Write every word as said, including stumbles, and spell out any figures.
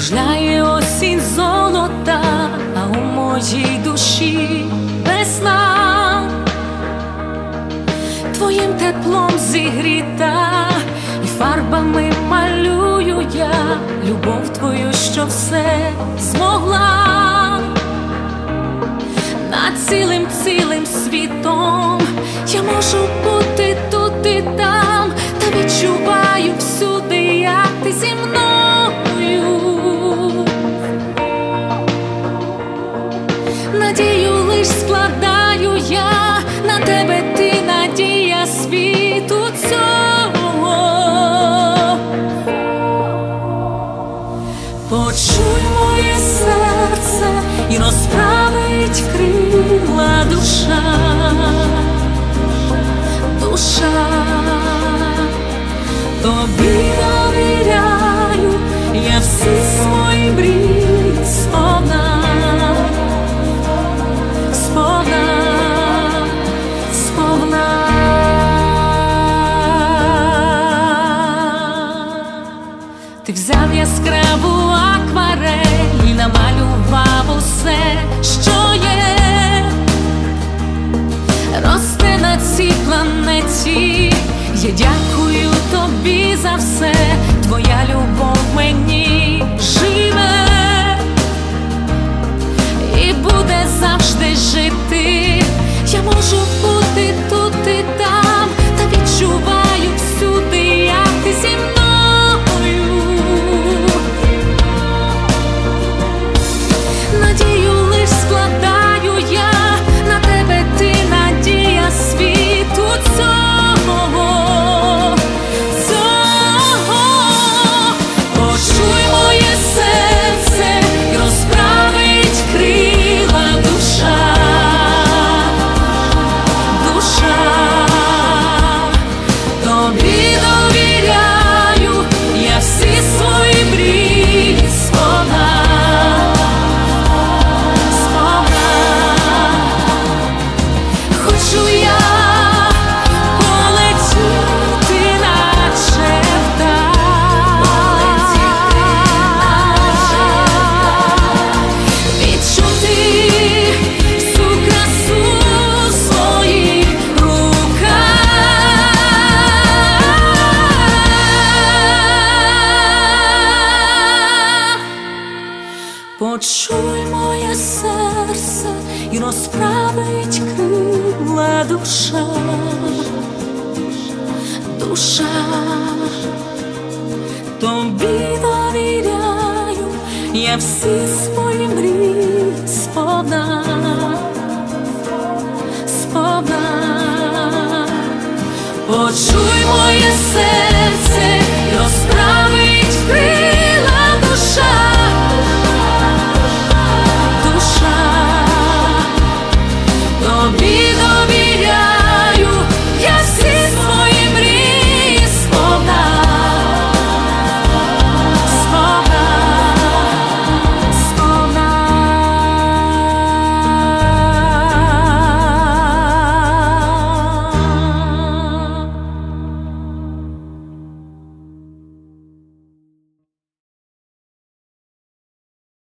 кружляє осінь золота, а у моїй душі весна. Твоїм теплом зігріта, і фарбами малюю я любов твою, що все змогла. Над цілим цілим світом я можу бути тут і там, та відчуваю всюди, як ти зі мною. Надію лиш складаю я на тебе, ти надія світу цього. Почуй моє серце і розправить крила душа, душа. Тобі довіряю я всі свої мрії сповна, сповна, сповна. Ти взяв яскраву акварель і намалював усе, що є, росте на цій планеті. Я дякую тобі за все, твоя любов мені живе і буде завжди жити. Я можу бути тут і там, та відчуваю всюди, як ти зі мною. Надію лиш складаю я на тебе, ти надія світу цього. Почуй моє серце і розправить крила душа, душа. Тобі довіряю я всі свої мрії.